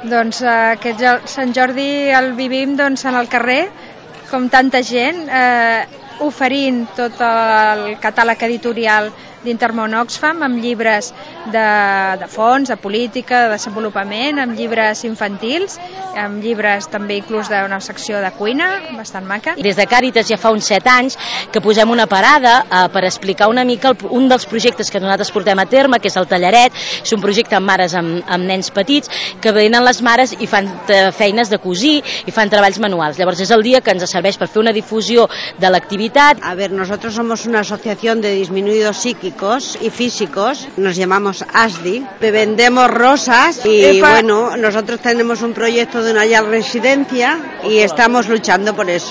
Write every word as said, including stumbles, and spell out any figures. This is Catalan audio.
Doncs eh, aquest Sant Jordi el vivim doncs, en el carrer, com tanta gent, eh, oferint tot el catàleg editorial d'Intermón Oxfam, amb llibres de, de fons, de política, de desenvolupament, amb llibres infantils, amb llibres també inclús d'una secció de cuina, bastant maca. Des de Càritas ja fa uns set anys que posem una parada eh, per explicar una mica el, un dels projectes que nosaltres portem a terme, que és el Tallaret. És un projecte amb mares amb, amb nens petits, que venen les mares i fan feines de cosir i fan treballs manuals. Llavors és el dia que ens serveix per fer una difusió de l'activitat. A ver, nosotros somos una asociación de disminuidos psíquicos y físicos, nos llamamos A S D I, vendemos rosas y bueno, nosotros tenemos un proyecto de una ya residencia y estamos luchando por eso.